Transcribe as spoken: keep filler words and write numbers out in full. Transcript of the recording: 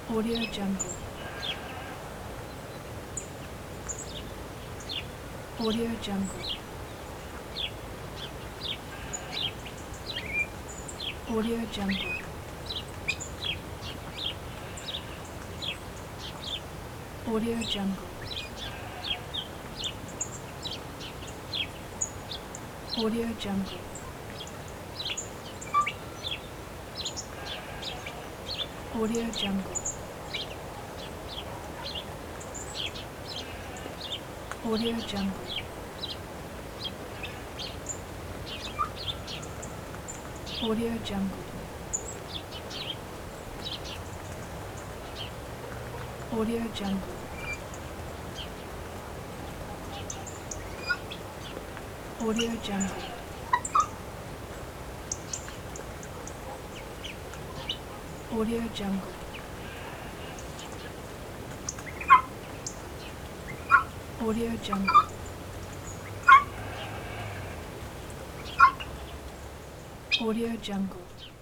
Audio Jungle. Audio Jungle. Audio Jungle. Audio Jungle. Audio Jungle. Audio Jungle. Audio Jungle. Audio Jungle. Audio Jungle. Audio Jungle. Audio Jungle. Audio Jungle. Audio Jungle.